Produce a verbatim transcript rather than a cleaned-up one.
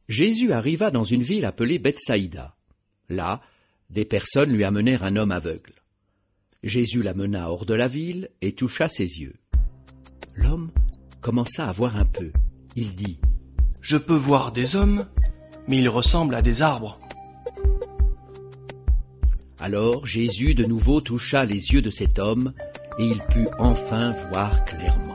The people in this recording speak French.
Jésus arriva dans une ville appelée Bethsaïda. Là, des personnes lui amenèrent un homme aveugle. Jésus l'amena hors de la ville et toucha ses yeux. L'homme commença à voir un peu. Il dit : « Je peux voir des hommes, mais ils ressemblent à des arbres. » Alors Jésus de nouveau toucha les yeux de cet homme, et il put enfin voir clairement.